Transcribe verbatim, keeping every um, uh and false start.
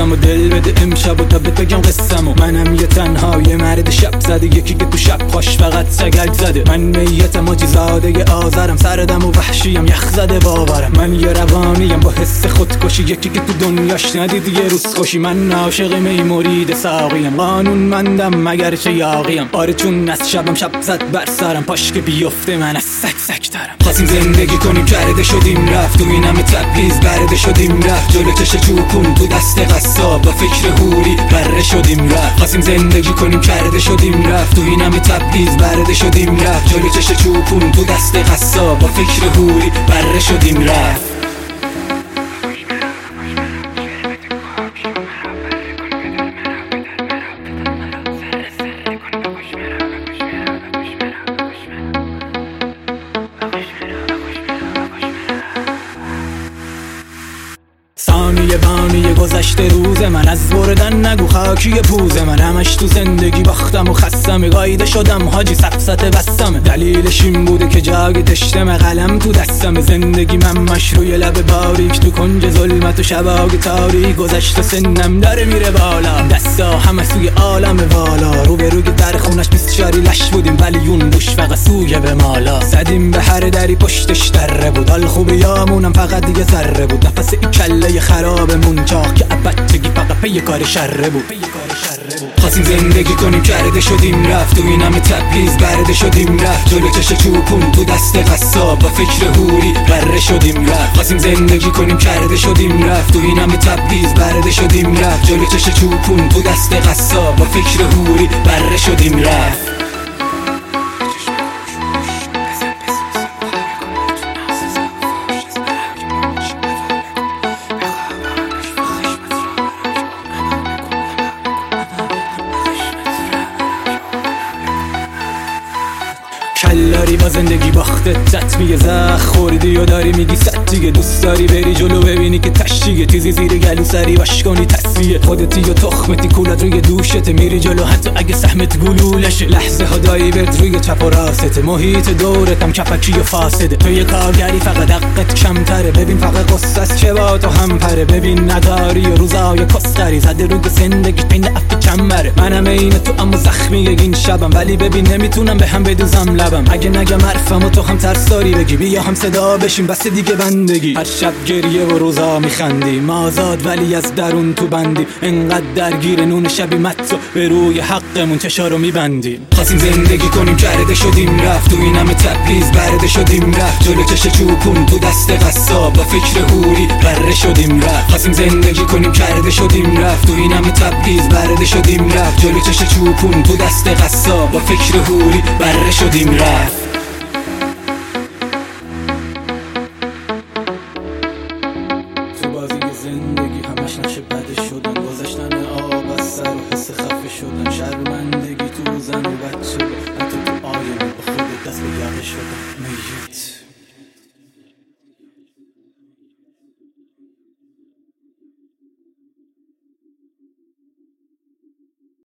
و دل بده امشب و تا بهت بگم قصمو. منم یه تنها یه مرد شب زده، یکی که تو شب خوش فقط سگک زده. من میتم آجی زاده ی آزارم، سردم و وحشیم یخ زده باورم. من یه روانیم با حس خودکشی، یکی که تو دنیاش ندید یه روز خوشی. من عاشق می مرید ساقیم، قانون مندم مگر چه یاقیم. آره چون از شبم شب زد بر سرم، پاش که بیفته من از سک سک ترم. خواستیم زندگی کنیم کرده شدیم رفت، تو این همه تبعیض برده شدیم رفت. جلو چش چوپون تو دست قصاب، با فکر حوری بره شدیم رفت. خواستیم زندگی کنیم کرده شدیم رفت، تو این همه تبعیض برده شدیم رفت. جلو چش چوپون تو دست قصاب، با فکر حوری بره شدیم رفت. ثانیه بانیه گذشته روز من، از بردن نگو خاکی پوز من. همش تو زندگی باختم و خستم، قایده شدم حاجی سقسط بستم. دلیلش این بوده که جاگ تشتم، قلم تو دستم. زندگی من مشروع لب باریک، تو کنج ظلمت و شباگ تاریک. گذشت سنم داره میره بالا، دستا همه سوی عالم والا. رو به روی در خونش بیست شاری لش بودیم، ولی اون بوش فقط سوی به مالا. زدیم به هر دری پشتش دره بود، حال خوبی یامونم فقط یه ذره بود. نفس ای کله خرابمون چاق که ابتگی فقط پی کار شره بود. خواستیم زندگی کنیم کرده شدیم رفت، تو این همه تبعیض برده شدیم رفت. جلو چش چوپون تو دست قصاب، با فکر حوری بره شدیم رفت. خواستیم زندگی کنیم کرده شدیم رفت، تو این همه تبعیض برده شدیم رفت. جلو چش چوپون تو دست قصاب، با فکر حوری بره شدیم رفت. کلاری با زندگی باختت تطمیه، زخ خوردی و داری میگی ست دیگه. دوست داری بری جلو ببینی که تشیه، تیزی زیر گلو سری باش کنی تصفیه. خودتی و تخمتی کولت روی دوشته، میری جلو حتی اگه سهمت گلولشه. لحظه ها دایی برد روی چپ و راسته، محیط دورتم کپکی و فاسده. تو یه کارگری فقط حقت کمتره، ببین فقط قصه است که با تو هم پره. ببین نداری و روزای کسخری زده روی زندگی پین افت چنبره. منم این تو اما زخمی این شبم، ولی ببین نمیتونم به هم بدوزم لبم. اگه نگم حرفم و تو هم ترس داری بگی، بیا هم صدا بشیم بس دیگه بندگی. هر شب گریه و روزا میخندی، آزاد ولی از درون تو بندی. انقدر درگیر نون شبی متو به روی حقمون چشارو میبندیم. خواستیم زندگی کنیم کرده شدیم رفت، تو این همه تبعیض برده شدیم رفت. جلو چش چوپون تو دست قصاب، با فکر حوری بره شدیم رفت. خواستیم زندگی کنیم کرده شدیم رفت، تو این همه تبعیض برده شدیم رفت. جلو چش چوپون تو دست قصاب، با فکر حوری بره شدیم رفت. تو بازی زندگی همش نقش بده شدن، گذاشتن آب از سر و حس خفه شدن. شرمندگی تو زن و بچه، حتی تو آینه با خود دست به یقه شدن. میت